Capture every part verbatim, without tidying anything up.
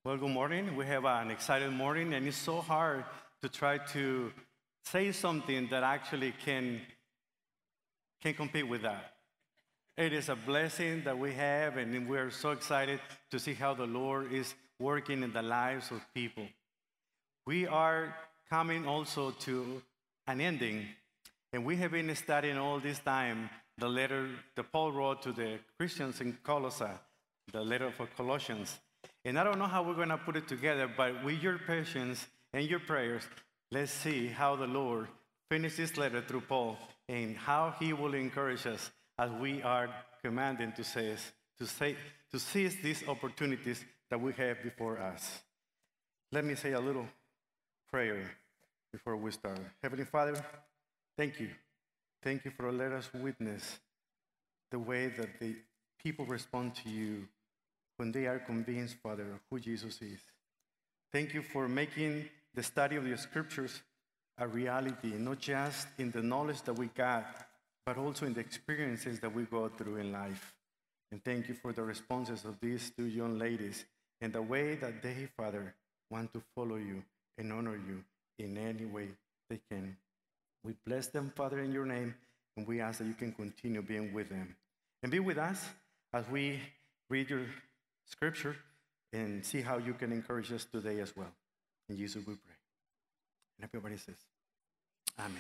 Well, good morning. We have an exciting morning, and it's so hard to try to say something that actually can, can compete with that. It is a blessing that we have, and we're so excited to see how the Lord is working in the lives of people. We are coming also to an ending, and we have been studying all this time the letter that Paul wrote to the Christians in Colossae, the letter for Colossians. And I don't know how we're going to put it together, but with your patience and your prayers, let's see how the Lord finishes this letter through Paul and how he will encourage us as we are commanded to say, to say, to seize these opportunities that we have before us. Let me say a little prayer before we start. Heavenly Father, thank you. Thank you for letting us witness the way that the people respond to you when they are convinced, Father, of who Jesus is. Thank you for making the study of the Scriptures a reality, not just in the knowledge that we got, but also in the experiences that we go through in life. And thank you for the responses of these two young ladies and the way that they, Father, want to follow you and honor you in any way they can. We bless them, Father, in your name, and we ask that you can continue being with them. And be with us as we read your Scripture and see how you can encourage us today as well. In Jesus we pray. And everybody says, Amen.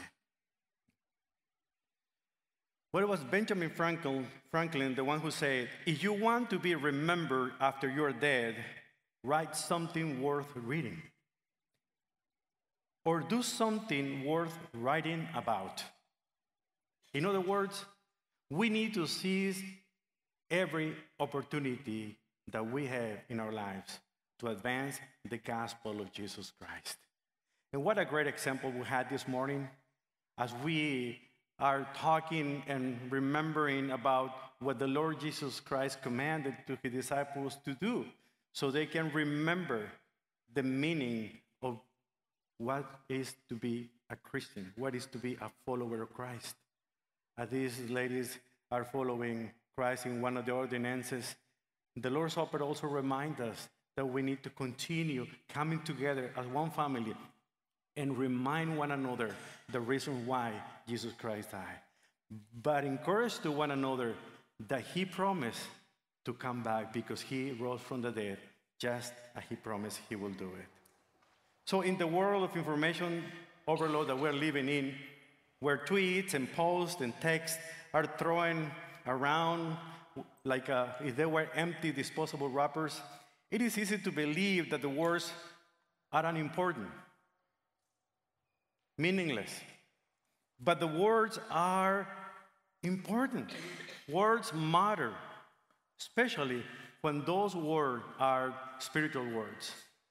Well, it was Benjamin Franklin, Franklin, the one who said, if you want to be remembered after you're dead, write something worth reading. Or do something worth writing about. In other words, we need to seize every opportunity that we have in our lives to advance the gospel of Jesus Christ. And what a great example we had this morning as we are talking and remembering about what the Lord Jesus Christ commanded to his disciples to do so they can remember the meaning of what is to be a Christian, what is to be a follower of Christ. As these ladies are following Christ in one of the ordinances, the Lord's Supper also reminds us that we need to continue coming together as one family and remind one another the reason why Jesus Christ died. But encourage to one another that he promised to come back because he rose from the dead, just as he promised he will do it. So in the world of information overload that we're living in, where tweets and posts and texts are thrown around like uh, if they were empty, disposable wrappers, it is easy to believe that the words are unimportant, meaningless. But the words are important. Words matter, especially when those words are spiritual words.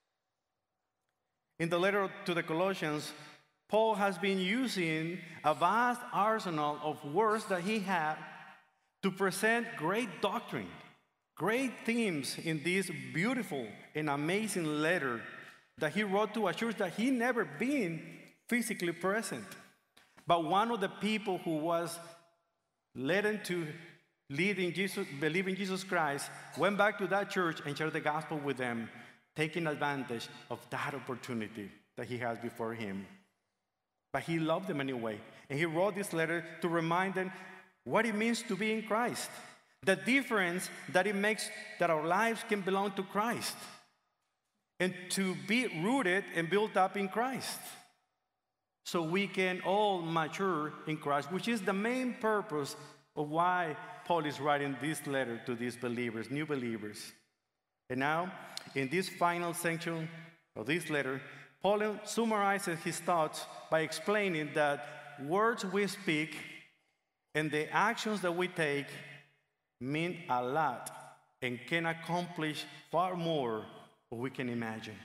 In the letter to the Colossians, Paul has been using a vast arsenal of words that he had to present great doctrine, great themes in this beautiful and amazing letter that he wrote to a church that he never been physically present. But one of the people who was led to lead in Jesus, believe in Jesus Christ, went back to that church and shared the gospel with them, taking advantage of that opportunity that he has before him. But he loved them anyway, and he wrote this letter to remind them what it means to be in Christ, the difference that it makes that our lives can belong to Christ, and to be rooted and built up in Christ, so we can all mature in Christ, which is the main purpose of why Paul is writing this letter to these believers, new believers. And now, in this final section of this letter, Paul summarizes his thoughts by explaining that words we speak and the actions that we take mean a lot and can accomplish far more than we can imagine.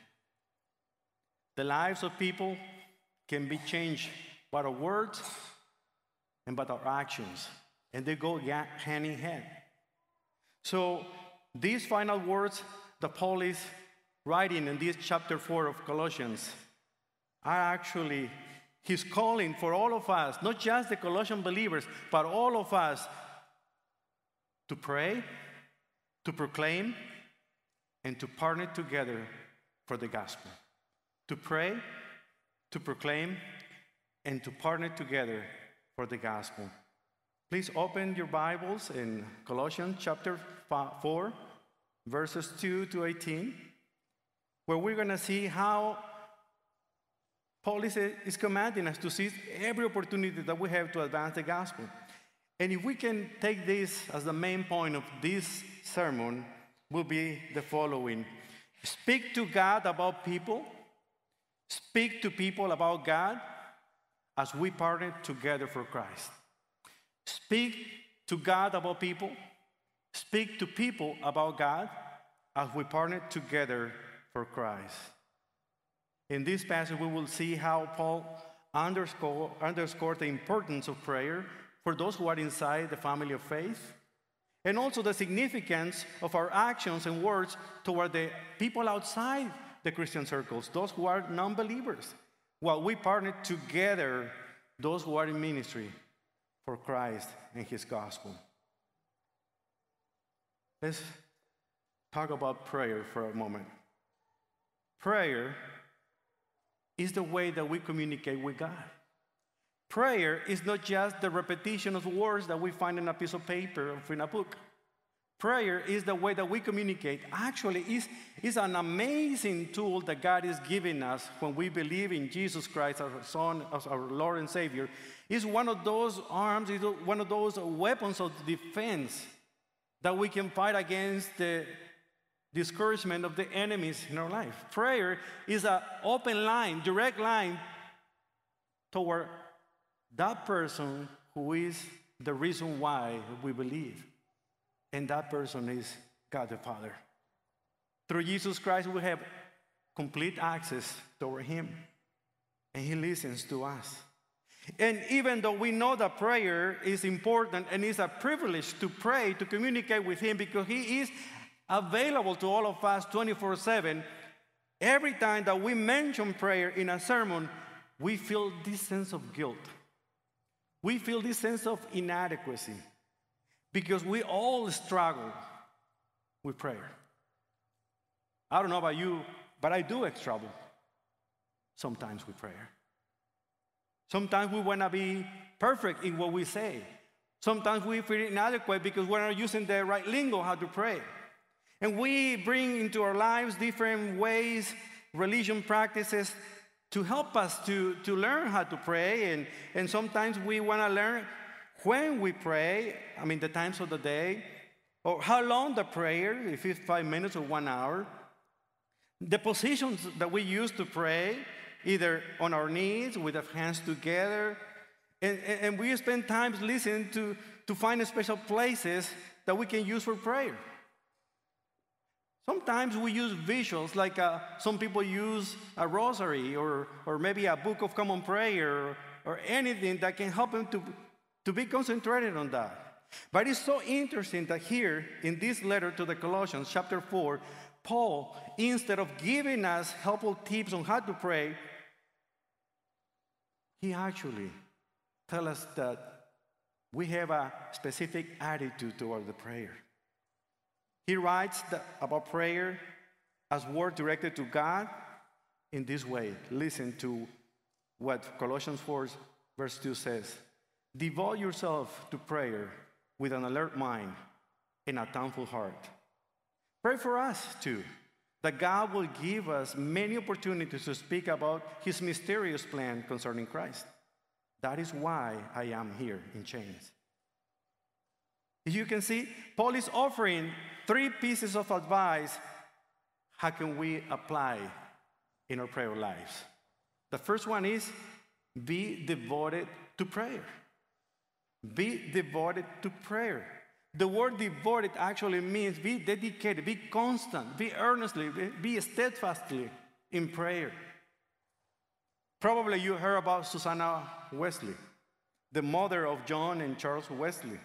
The lives of people can be changed by our words and by our actions, and they go hand in hand. So these final words that Paul is writing in this chapter four of Colossians are actually his calling for all of us, not just the Colossian believers, but all of us to pray, to proclaim, and to partner together for the gospel. To pray, to proclaim, and to partner together for the gospel. Please open your Bibles in Colossians chapter four, verses two to eighteen, where we're going to see how Paul is, is commanding us to seize every opportunity that we have to advance the gospel. And if we can take this as the main point of this sermon, will be the following. Speak to God about people. Speak to people about God as we partner together for Christ. Speak to God about people. Speak to people about God as we partner together for Christ. In this passage, we will see how Paul underscore, underscored the importance of prayer for those who are inside the family of faith, and also the significance of our actions and words toward the people outside the Christian circles, those who are non-believers, while we partner together, those who are in ministry for Christ and his gospel. Let's talk about prayer for a moment. Prayer is the way that we communicate with God. Prayer is not just the repetition of words that we find in a piece of paper or in a book. Prayer is the way that we communicate. Actually, it's, it's an amazing tool that God is giving us when we believe in Jesus Christ, our Son, as our Lord and Savior. It's one of those arms, it's one of those weapons of defense that we can fight against the discouragement of the enemies in our life. Prayer is an open line, direct line toward that person who is the reason why we believe. And that person is God the Father. Through Jesus Christ, we have complete access toward him. And he listens to us. And even though we know that prayer is important and it's a privilege to pray, to communicate with him, because he is available to all of us twenty-four seven, every time that we mention prayer in a sermon, we feel this sense of guilt. We feel this sense of inadequacy because we all struggle with prayer. I don't know about you, but I do struggle sometimes with prayer. Sometimes we want to be perfect in what we say. Sometimes we feel inadequate because we're not using the right lingo how to pray. And we bring into our lives different ways, religion practices, to help us to, to learn how to pray. And, and sometimes we want to learn when we pray, I mean the times of the day, or how long the prayer, if it's five minutes or one hour. The positions that we use to pray, either on our knees, with our hands together, and, and, and we spend time listening to, to find special places that we can use for prayer. Sometimes we use visuals, like uh, some people use a rosary or, or maybe a book of common prayer or, or anything that can help them to, to be concentrated on that. But it's so interesting that here in this letter to the Colossians, chapter four, Paul, instead of giving us helpful tips on how to pray, he actually tells us that we have a specific attitude toward the prayer. He writes that, about prayer as word directed to God in this way. Listen to what Colossians four, verse two says. Devote yourself to prayer with an alert mind and a thankful heart. Pray for us, too, that God will give us many opportunities to speak about his mysterious plan concerning Christ. That is why I am here in chains. As you can see, Paul is offering three pieces of advice. How can we apply in our prayer lives? The first one is be devoted to prayer. Be devoted to prayer. The word devoted actually means be dedicated, be constant, be earnestly, be steadfastly in prayer. Probably you heard about Susanna Wesley, the mother of John and Charles Wesley.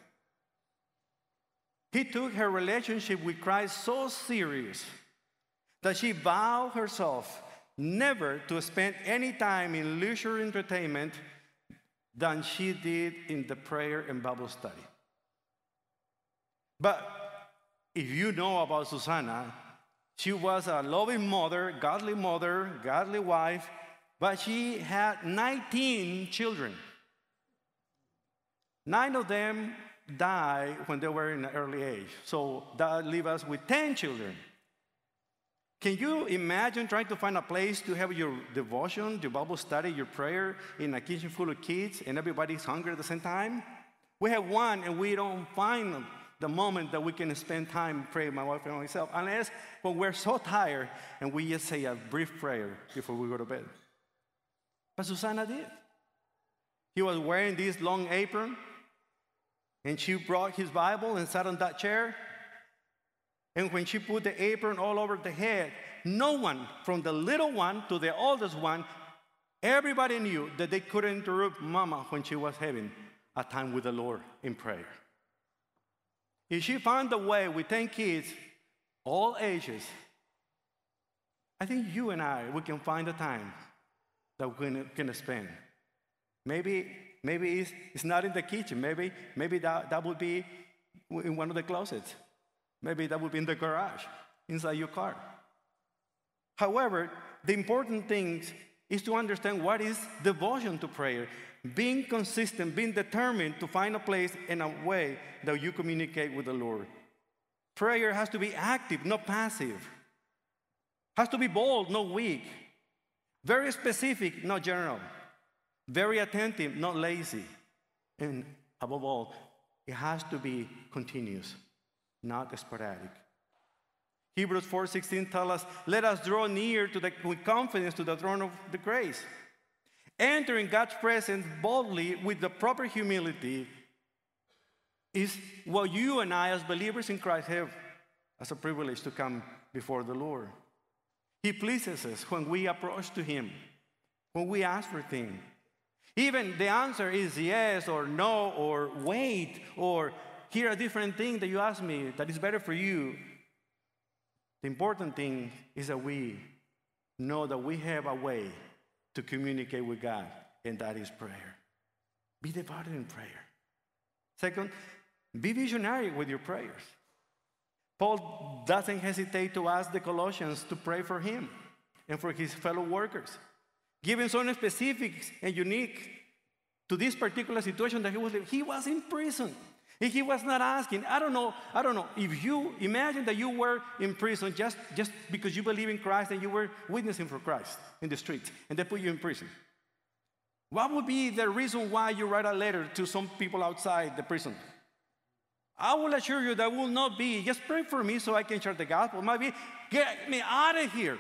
He took her relationship with Christ so serious that she vowed herself never to spend any time in leisure entertainment than she did in the prayer and Bible study. But if you know about Susanna, She was a loving mother, godly mother, godly wife, but she had nineteen children. Nine of them died when they were in an early age. So that leaves us with ten children. Can you imagine trying to find a place to have your devotion, your Bible study, your prayer in a kitchen full of kids and everybody's hungry at the same time? We have one and we don't find the moment that we can spend time praying, my wife and myself, unless when we're so tired and we just say a brief prayer before we go to bed. But Susanna did. He was wearing this long apron, and she brought his Bible and sat on that chair. And when she put the apron all over the head, no one, from the little one to the oldest one, everybody knew that they couldn't interrupt Mama when she was having a time with the Lord in prayer. If she found a way with ten kids, all ages, I think you and I, we can find a time that we can, can spend. Maybe, maybe it's, it's not in the kitchen. Maybe, maybe that, that would be in one of the closets. Maybe that would be in the garage, inside your car. However, the important thing is to understand what is devotion to prayer. Being consistent, being determined to find a place and a way that you communicate with the Lord. Prayer has to be active, not passive. Has to be bold, not weak. Very specific, not general. Very attentive, not lazy. And above all, it has to be continuous, not sporadic. Hebrews four sixteen tells us, let us draw near to the, with confidence to the throne of the grace. Entering God's presence boldly with the proper humility is what you and I as believers in Christ have as a privilege to come before the Lord. He pleases us when we approach to Him, when we ask for things. Even the answer is yes or no or wait or here are different things that you ask me that is better for you. The important thing is that we know that we have a way to communicate with God, and that is prayer. Be devoted in prayer. Second, be visionary with your prayers. Paul doesn't hesitate to ask the Colossians to pray for him and for his fellow workers, giving some specifics and unique to this particular situation that he was in. He was in prison. And he was not asking, I don't know, I don't know, if you imagine that you were in prison just, just because you believe in Christ and you were witnessing for Christ in the streets, and they put you in prison. What would be the reason why you write a letter to some people outside the prison? I will assure you that will not be, just pray for me so I can share the gospel. It might be, get me out of here.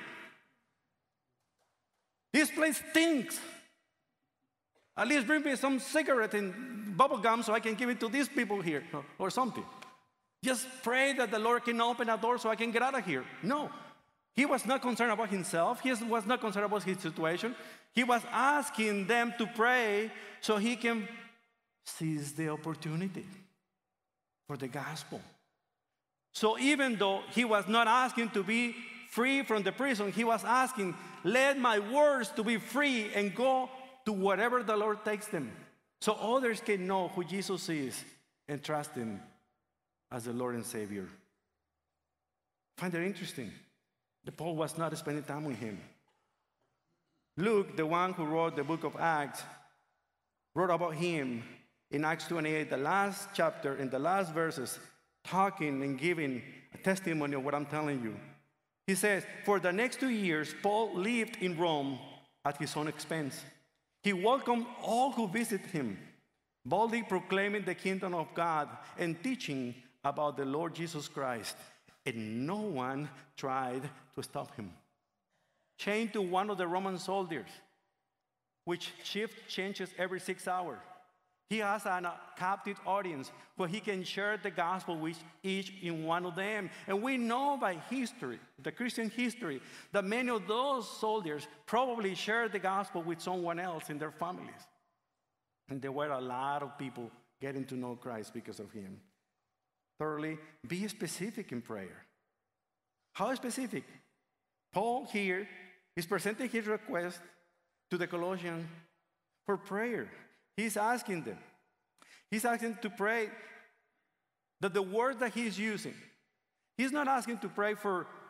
This place stinks. At least bring me some cigarette and bubble gum so I can give it to these people here or something. Just pray that the Lord can open a door so I can get out of here. No. He was not concerned about himself. He was not concerned about his situation. He was asking them to pray so he can seize the opportunity for the gospel. So even though he was not asking to be free from the prison, he was asking, let my words to be free and go to whatever the Lord takes them, so others can know who Jesus is and trust Him as the Lord and Savior. I find it interesting that Paul was not spending time with him. Luke, the one who wrote the book of Acts, wrote about him in Acts twenty-eight, the last chapter, in the last verses, talking and giving a testimony of what I'm telling you. He says, for the next two years, Paul lived in Rome at his own expense. He welcomed all who visited him, boldly proclaiming the kingdom of God and teaching about the Lord Jesus Christ. And no one tried to stop him. Chained to one of the Roman soldiers, which shift changes every six hours. He has a captive audience where he can share the gospel with each in one of them. And we know by history, the Christian history, that many of those soldiers probably shared the gospel with someone else in their families. And there were a lot of people getting to know Christ because of him. Thirdly, be specific in prayer. How specific? Paul here is presenting his request to the Colossians for prayer. He's asking them. He's asking to pray that the word that he's using, he's not asking to pray for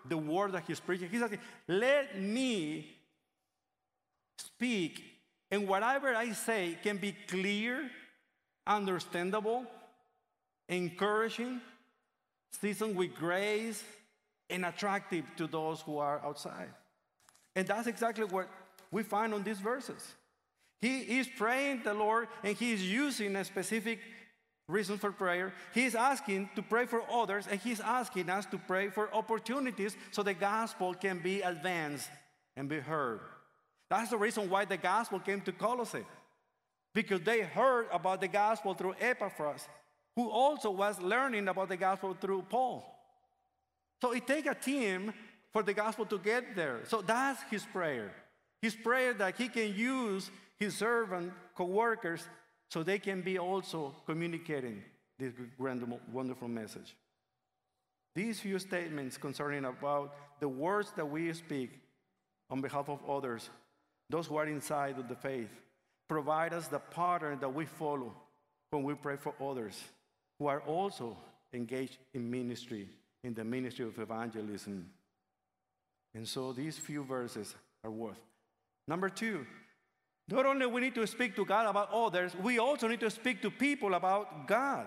the word that he's preaching. He's asking, let me speak, and whatever I say can be clear, understandable, encouraging, seasoned with grace, and attractive to those who are outside. And that's exactly what we find on these verses. He is praying the Lord, and he is using a specific reason for prayer. He's asking to pray for others, and he's asking us to pray for opportunities so the gospel can be advanced and be heard. That's the reason why the gospel came to Colossae, because they heard about the gospel through Epaphras, who also was learning about the gospel through Paul. So it takes a team for the gospel to get there. So that's his prayer. His prayer that he can use his servant, co-workers, so they can be also communicating this grand, wonderful message. These few statements concerning about the words that we speak on behalf of others, those who are inside of the faith, provide us the pattern that we follow when we pray for others who are also engaged in ministry, in the ministry of evangelism. And so these few verses are worth. Number two, not only we need to speak to God about others, we also need to speak to people about God.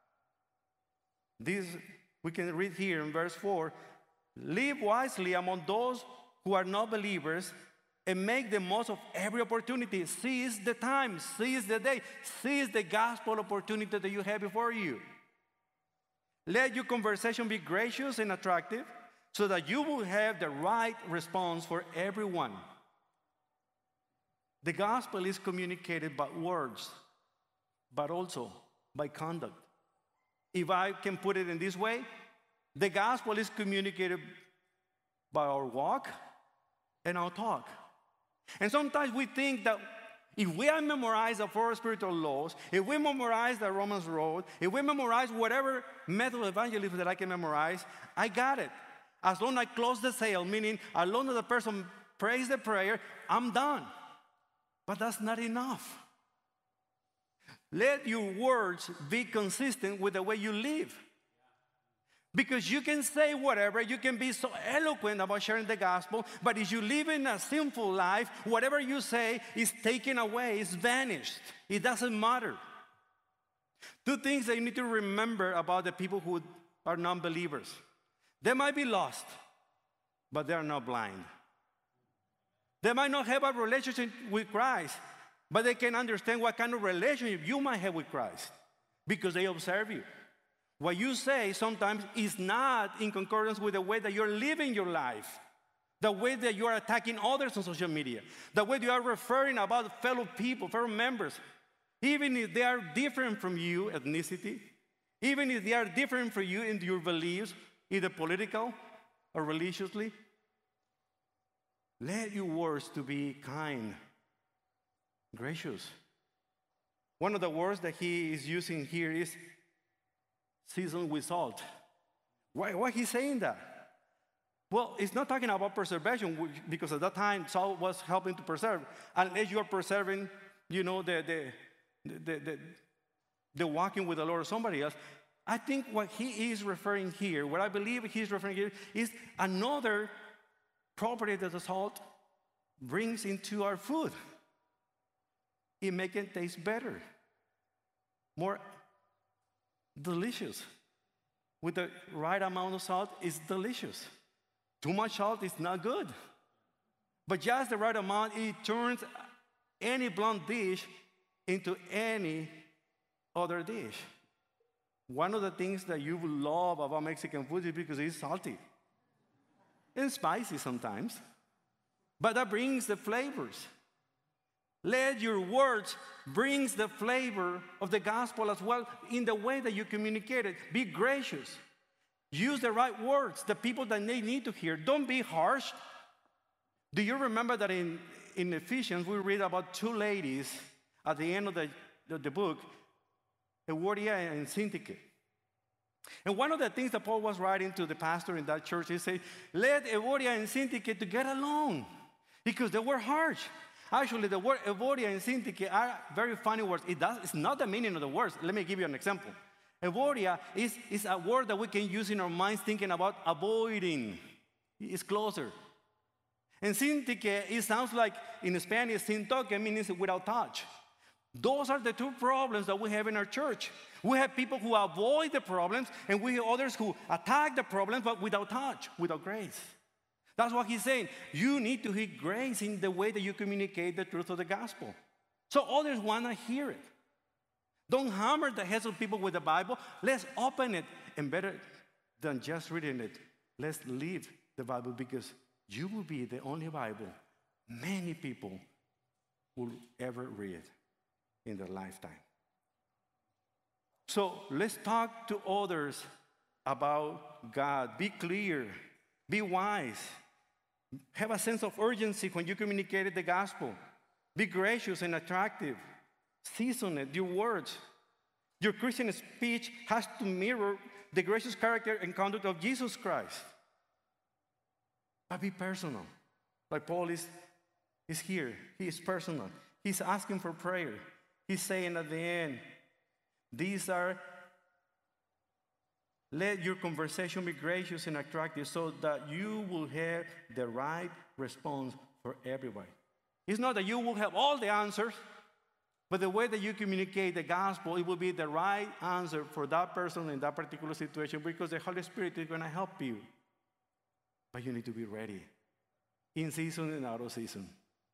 This we can read here in verse four. Live wisely among those who are not believers and make the most of every opportunity. Seize the time, seize the day, seize the gospel opportunity that you have before you. Let your conversation be gracious and attractive so that you will have the right response for everyone. The gospel is communicated by words, but also by conduct. If I can put it in this way, the gospel is communicated by our walk and our talk. And sometimes we think that if we have memorized the four spiritual laws, if we memorize the Romans Road, if we memorize whatever method of evangelism that I can memorize, I got it. As long as I close the sale, meaning as long as the person prays the prayer, I'm done. But that's not enough. Let your words be consistent with the way you live. Because you can say whatever, you can be so eloquent about sharing the gospel, but if you live in a sinful life, whatever you say is taken away, is vanished. It doesn't matter. Two things that you need to remember about the people who are non-believers. They might be lost, but they are not blind. They might not have a relationship with Christ, but they can understand what kind of relationship you might have with Christ because they observe you. What you say sometimes is not in concordance with the way that you're living your life, the way that you are attacking others on social media, the way you are referring about fellow people, fellow members, even if they are different from you, ethnicity, even if they are different from you in your beliefs, either political or religiously. Let your words to be kind, gracious. One of the words that he is using here is seasoned with salt. Why, why he's saying that? Well, it's not talking about preservation, because at that time salt was helping to preserve. Unless you are preserving, you know, the the the the, the walking with the Lord or somebody else. I think what he is referring here, what I believe he's referring here, is another property that the salt brings into our food. It makes it taste better, more delicious. With the right amount of salt, it's delicious. Too much salt is not good. But just the right amount, it turns any bland dish into any other dish. One of the things that you will love about Mexican food is because it's salty and spicy sometimes, but that brings the flavors. Let your words bring the flavor of the gospel as well in the way that you communicate it. Be gracious. Use the right words, the people that they need to hear. Don't be harsh. Do you remember that in, in Ephesians we read about two ladies at the end of the, the, the book, Euodia and Syntyche? And one of the things that Paul was writing to the pastor in that church, he said, let Euodia and Syntyche to get along, because they were harsh. Actually, the word Euodia and Syntyche are very funny words. It does, it's not the meaning of the words. Let me give you an example. Euodia is, is a word that we can use in our minds thinking about avoiding. It's closer. And sin toque, it sounds like in Spanish, sin toque means without touch. Those are the two problems that we have in our church. We have people who avoid the problems, and we have others who attack the problems, but without touch, without grace. That's what he's saying. You need to hear grace in the way that you communicate the truth of the gospel. So others want to hear it. Don't hammer the heads of people with the Bible. Let's open it. And better than just reading it, let's live the Bible, because you will be the only Bible many people will ever read in their lifetime. So let's talk to others about God. Be clear. Be wise. Have a sense of urgency when you communicate the gospel. Be gracious and attractive. Season it, your words. Your Christian speech has to mirror the gracious character and conduct of Jesus Christ. But be personal. Like Paul is, is here. He is personal. He's asking for prayer. He's saying at the end, these are, let your conversation be gracious and attractive so that you will have the right response for everybody. It's not that you will have all the answers, but the way that you communicate the gospel, it will be the right answer for that person in that particular situation, because the Holy Spirit is going to help you. But you need to be ready, in season and out of season.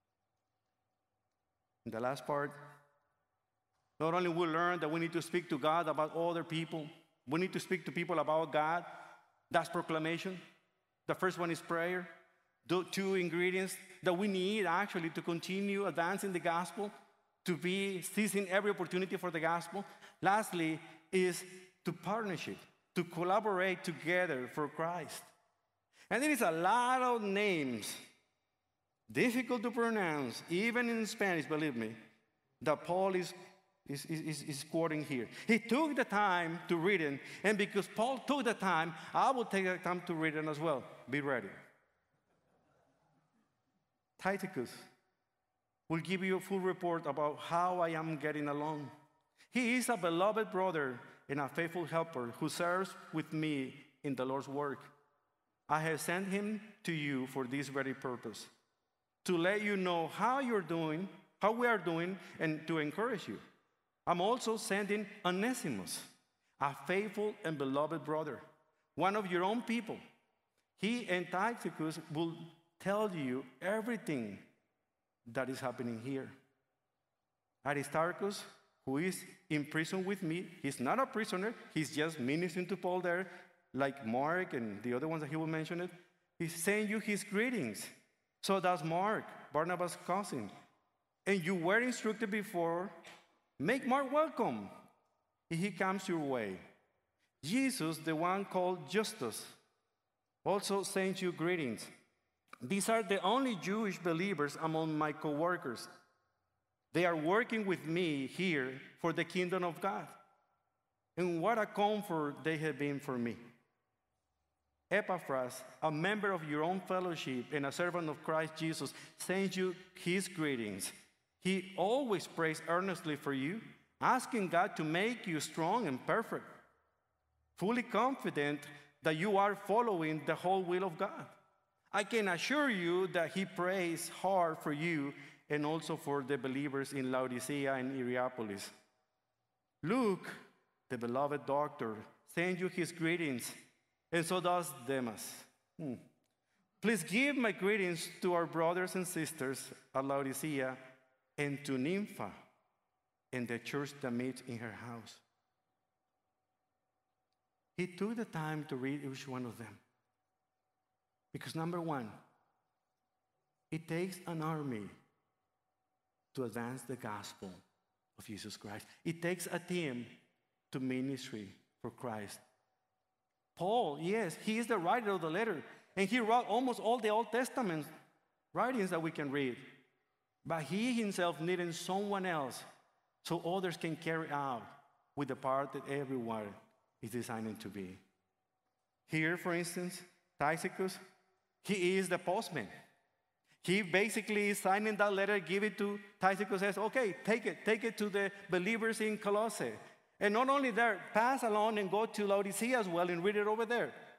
And the last part, not only we learn that we need to speak to God about other people, we need to speak to people about God. That's proclamation. The first one is prayer. The two ingredients that we need actually to continue advancing the gospel, to be seizing every opportunity for the gospel. Lastly is to partnership, to collaborate together for Christ. And there is a lot of names, difficult to pronounce, even in Spanish, believe me, that Paul is Is, is, is quoting here. He took the time to read it, and because Paul took the time, I will take the time to read it as well. Be ready. Tychicus will give you a full report about how I am getting along. He is a beloved brother and a faithful helper who serves with me in the Lord's work. I have sent him to you for this very purpose, to let you know how you're doing, how we are doing, and to encourage you. I'm also sending Onesimus, a faithful and beloved brother, one of your own people. He and Tychicus will tell you everything that is happening here. Aristarchus, who is in prison with me, he's not a prisoner, he's just ministering to Paul there, like Mark and the other ones that he will mention it. He's sending you his greetings. So does Mark, Barnabas' cousin. And you were instructed before, make Mark welcome if he comes your way. Jesus, the one called Justus, also sends you greetings. These are the only Jewish believers among my co-workers. They are working with me here for the kingdom of God. And what a comfort they have been for me. Epaphras, a member of your own fellowship and a servant of Christ Jesus, sends you his greetings. He always prays earnestly for you, asking God to make you strong and perfect, fully confident that you are following the whole will of God. I can assure you that he prays hard for you and also for the believers in Laodicea and Hierapolis. Luke, the beloved doctor, sends you his greetings, and so does Demas. Hmm. Please give my greetings to our brothers and sisters at Laodicea and to Nympha and the church that meets in her house. He took the time to read each one of them. Because number one, it takes an army to advance the gospel of Jesus Christ. It takes a team to ministry for Christ. Paul, yes, he is the writer of the letter, and he wrote almost all the Old Testament writings that we can read. But he himself needed someone else so others can carry out with the part that everyone is designed to be. Here, for instance, Tychicus, he is the postman. He basically is signing that letter, give it to Tychicus, says, okay, take it, take it to the believers in Colossae. And not only there, pass along and go to Laodicea as well and read it over there.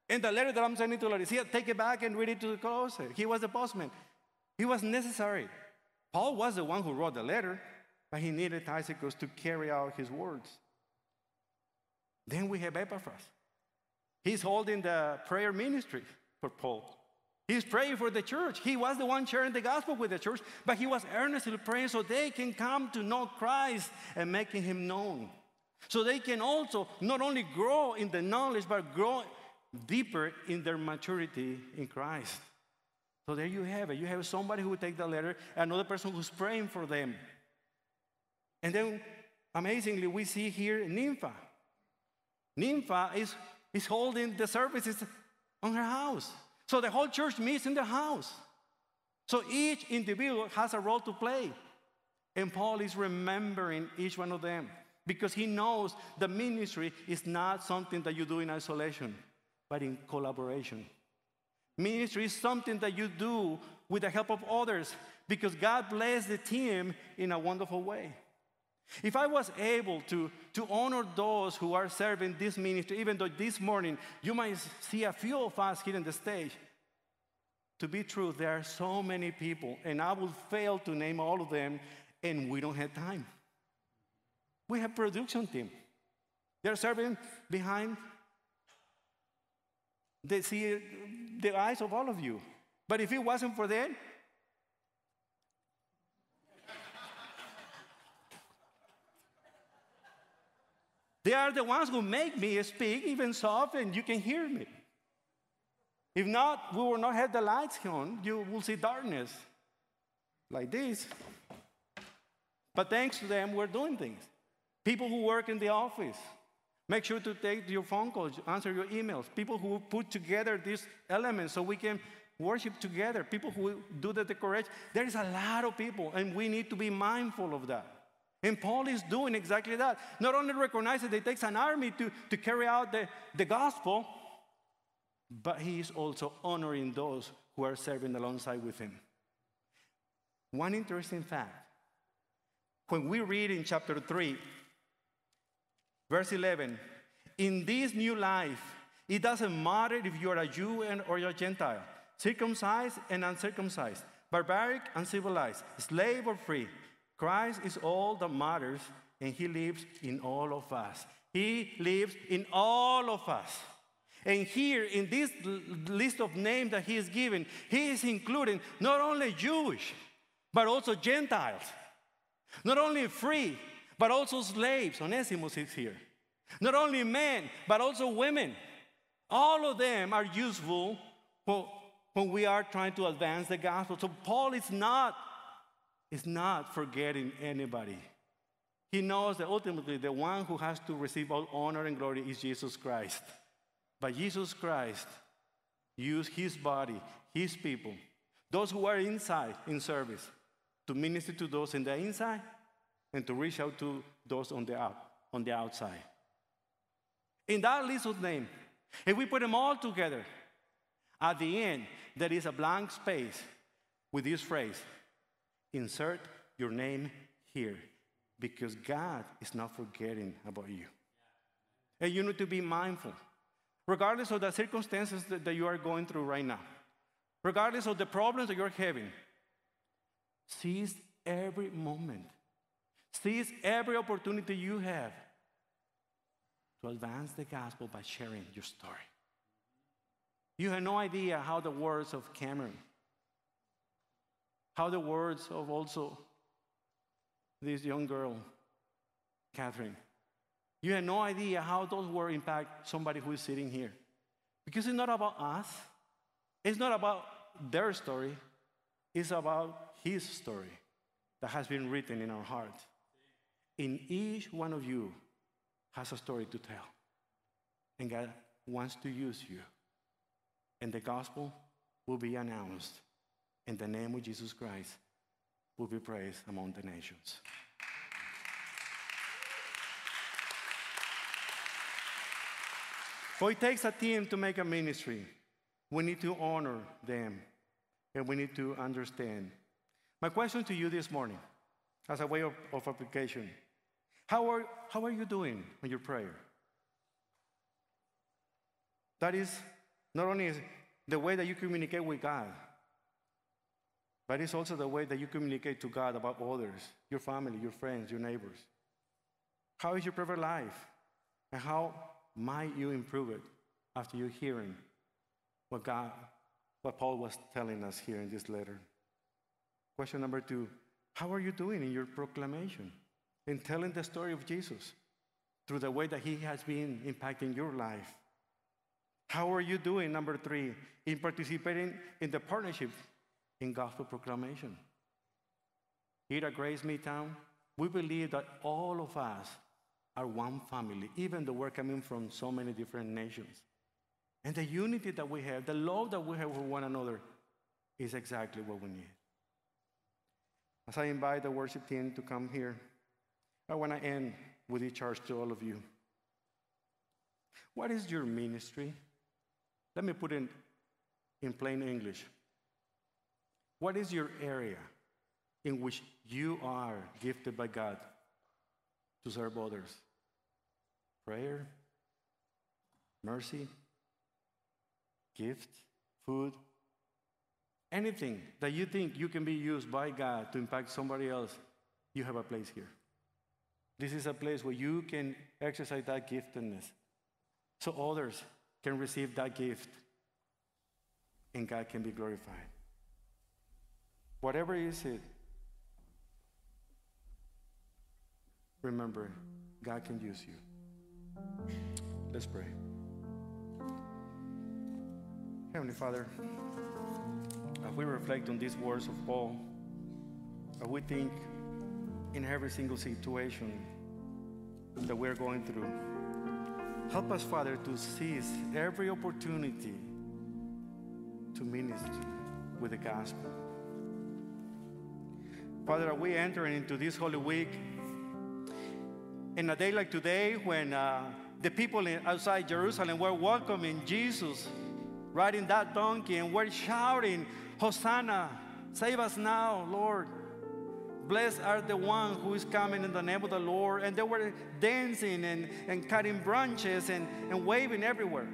And the letter that I'm sending to Laodicea, take it back and read it to the Colossae. He was the postman. He was necessary. Paul was the one who wrote the letter, but he needed Tychicus to carry out his words. Then we have Epaphras. He's holding the prayer ministry for Paul. He's praying for the church. He was the one sharing the gospel with the church, but he was earnestly praying so they can come to know Christ and making him known. So they can also not only grow in the knowledge, but grow deeper in their maturity in Christ. So there you have it. You have somebody who will take the letter, another person who's praying for them. And then, amazingly, we see here Nympha. Nympha is, is holding the services on her house. So the whole church meets in the house. So each individual has a role to play. And Paul is remembering each one of them because he knows the ministry is not something that you do in isolation, but in collaboration. Ministry is something that you do with the help of others because God blessed the team in a wonderful way. If I was able to, to honor those who are serving this ministry, even though this morning you might see a few of us here on the stage, to be true, there are so many people, and I will fail to name all of them, and we don't have time. We have production team. They're serving behind the, see, the eyes of all of you. But if it wasn't for them, they are the ones who make me speak even soft and you can hear me. If not, we will not have the lights on. You will see darkness like this. But thanks to them, we're doing things. People who work in the office, make sure to take your phone calls, answer your emails. People who put together these elements so we can worship together. People who do the decoration. There is a lot of people, and we need to be mindful of that. And Paul is doing exactly that. Not only recognizes that it takes an army to, to carry out the, the gospel, but he is also honoring those who are serving alongside with him. One interesting fact. When we read in chapter three, verse eleven, in this new life, it doesn't matter if you're a Jew or you're a Gentile, circumcised and uncircumcised, barbaric and civilized, slave or free. Christ is all that matters, and he lives in all of us. He lives in all of us. And here, in this list of names that he is given, he is including not only Jewish, but also Gentiles. Not only free, but also slaves. Onesimus is here. Not only men, but also women. All of them are useful when we are trying to advance the gospel. So Paul is not is not forgetting anybody. He knows that ultimately the one who has to receive all honor and glory is Jesus Christ. But Jesus Christ used his body, his people, those who are inside in service, to minister to those in the inside and to reach out to those on the, out, on the outside. In that list of names, if we put them all together, at the end, there is a blank space with this phrase, insert your name here, because God is not forgetting about you. And you need to be mindful, regardless of the circumstances that, that you are going through right now, regardless of the problems that you're having. Seize every moment. Seize every opportunity you have to advance the gospel by sharing your story. You have no idea how the words of Cameron, how the words of also this young girl, Catherine, you have no idea how those words impact somebody who is sitting here. Because it's not about us. It's not about their story. It's about his story that has been written in our heart. And each one of you has a story to tell. And God wants to use you. And the gospel will be announced. And the name of Jesus Christ will be praised among the nations. So it takes a team to make a ministry. We need to honor them, and we need to understand. My question to you this morning, as a way of, of application, how are, how are you doing on your prayer? That is Not only is the way that you communicate with God, but it's also the way that you communicate to God about others, your family, your friends, your neighbors. How is your private life? And how might you improve it after you're hearing what God, what Paul was telling us here in this letter? Question number two, how are you doing in your proclamation, in telling the story of Jesus through the way that he has been impacting your life? How are you doing, number three, in participating in the partnership in gospel proclamation? Here at Grace Midtown, we believe that all of us are one family, even though we're coming from so many different nations. And the unity that we have, the love that we have for one another, is exactly what we need. As I invite the worship team to come here, I want to end with a charge to all of you. What is your ministry? Let me put it in plain English. What is your area in which you are gifted by God to serve others? Prayer, mercy, gift, food, anything that you think you can be used by God to impact somebody else, you have a place here. This is a place where you can exercise that giftedness so others can receive that gift and God can be glorified. Whatever is it, remember, God can use you. Let's pray. Heavenly Father, as we reflect on these words of Paul, as we think in every single situation that we're going through, help us, Father, to seize every opportunity to minister with the gospel. Father, as we enter into this Holy Week, in a day like today, when uh, the people in, outside Jerusalem were welcoming Jesus, riding that donkey, and were shouting, Hosanna, save us now, Lord. Blessed are the one who is coming in the name of the Lord. And they were dancing and, and cutting branches and, and waving everywhere.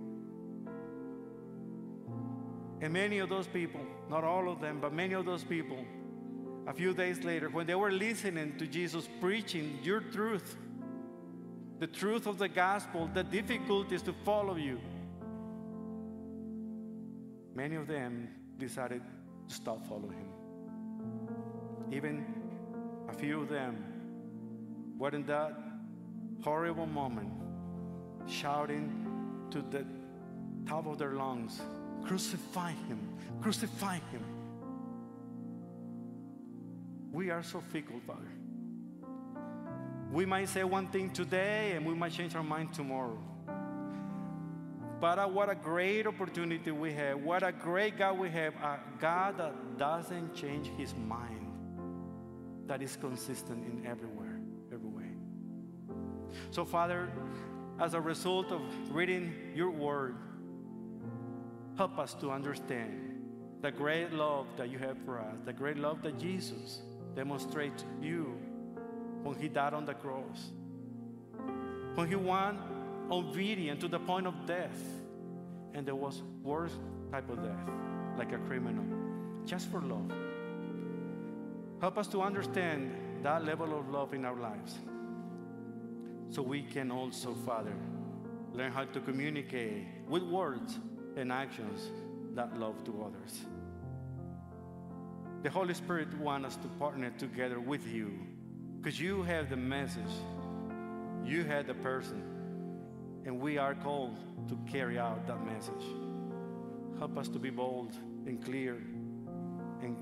And many of those people, not all of them, but many of those people, a few days later, when they were listening to Jesus preaching your truth, the truth of the gospel, the difficulties to follow you, many of them decided to stop following him. Even a few of them were in that horrible moment shouting to the top of their lungs, crucify him, crucify him. We are so fickle, Father. We might say one thing today and we might change our mind tomorrow. But uh, what a great opportunity we have. What a great God we have. A God that doesn't change his mind. That is consistent in everywhere, every way. So, Father, as a result of reading your word, help us to understand the great love that you have for us, the great love that Jesus demonstrates to you when he died on the cross, when he went obedient to the point of death, and there was worse type of death, like a criminal, just for love. Help us to understand that level of love in our lives, so we can also, Father, learn how to communicate with words and actions that love to others. The Holy Spirit wants us to partner together with you, because you have the message, you have the person, and we are called to carry out that message. Help us to be bold and clear. And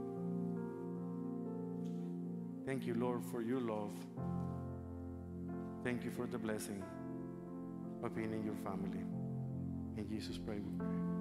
thank you, Lord, for your love. Thank you for the blessing of being in your family. In Jesus' name we pray.